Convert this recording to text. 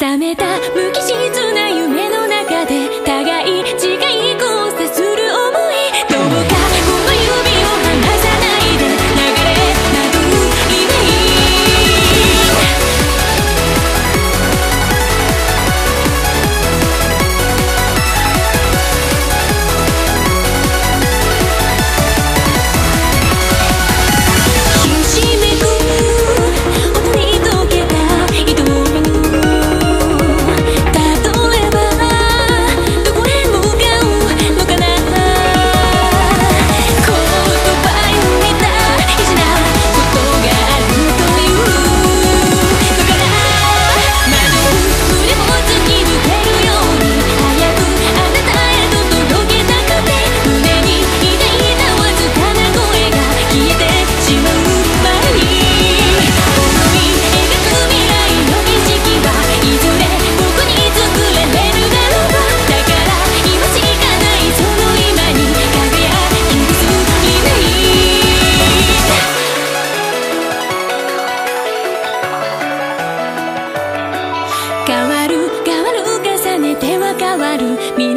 覚めた無機質な夢の中で互い違い交差する想い、どうかこの指を離さないで流れ惑うイメージ。ひしめく音に溶けた糸を見ぬ、例えばどこへ向かうのかな。言葉に似た意地なことがあるというのかな。窓を腕も突き抜けるように早くあなたへと届けたくて、胸に抱いたわずかな声が消えてしまう前に、思い描く未来の景色はいずれ僕に作られるだろう。だから今しかないその今に輝き出すイメージ。変わる変わる重ねては変わる未